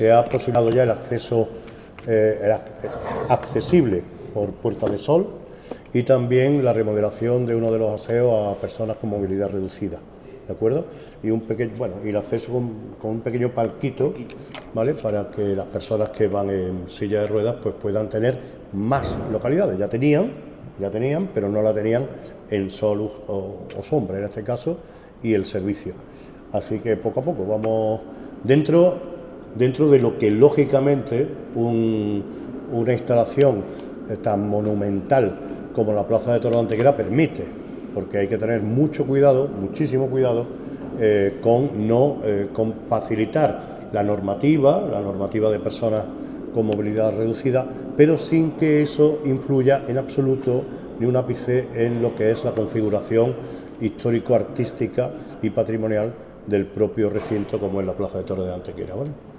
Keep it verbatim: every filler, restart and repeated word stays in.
se ha posibilitado ya el acceso eh, el ac accesible por Puerta de Sol y también la remodelación de uno de los aseos a personas con movilidad reducida, ¿de acuerdo? Y un pequeño, bueno, y el acceso con, con un pequeño palquito, ¿vale? Para que las personas que van en silla de ruedas pues puedan tener más localidades. Ya tenían, ya tenían, pero no la tenían en sol o, o sombra en este caso, y el servicio. Así que poco a poco vamos dentro, dentro de lo que lógicamente un, una instalación tan monumental como la Plaza de Toros de Antequera permite, porque hay que tener mucho cuidado, muchísimo cuidado, eh, con no eh, con facilitar la normativa, la normativa de personas con movilidad reducida, pero sin que eso influya en absoluto ni un ápice en lo que es la configuración histórico-artística y patrimonial del propio recinto como es la Plaza de Toros de Antequera, ¿vale?